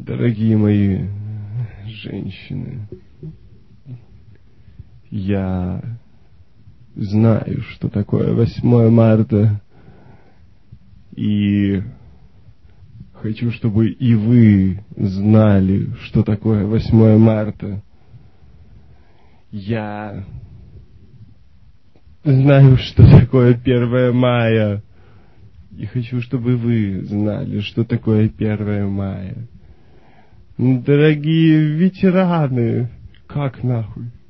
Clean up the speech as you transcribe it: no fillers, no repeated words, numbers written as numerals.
Дорогие мои женщины, я знаю, что такое 8 марта, и хочу, чтобы и вы знали, что такое 8 марта. Я знаю, что такое 1 мая, и хочу, чтобы вы знали, что такое 1 мая. Дорогие ветераны, как нахуй?